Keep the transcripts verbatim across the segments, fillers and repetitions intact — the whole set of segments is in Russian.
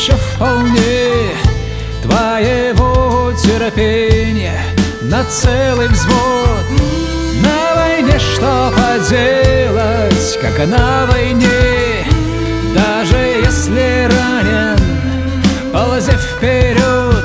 еще вполне твоего терпения на целый взвод. На войне что поделать, как на войне, даже если ранен, ползи вперед.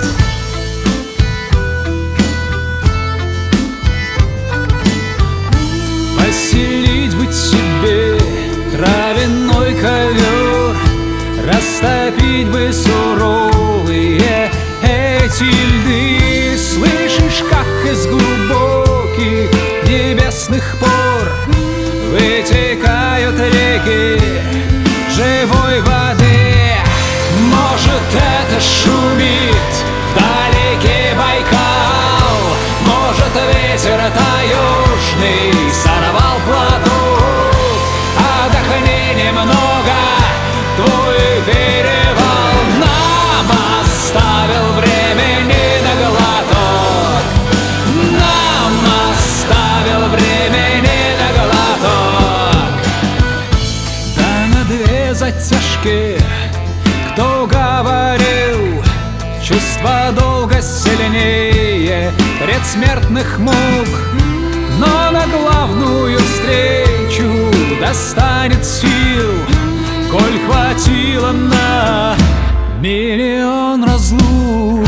Постелить бы тебе травяной ковер, растопить бы суровые эти льды. Слышишь, как из глубоких небесных пор вытекают реки живой воды? Может, это шумит вдалеке Байкал, может, ветер таежный сорвал платок. Отдохни немного, твой перевал нам оставил времени на глоток, нам оставил времени на глоток. Да на две затяжки кто говорил, чувство долго сильнее предсмертных мук, но на главную встречу достанет сил, коль хватило на миллион разлук.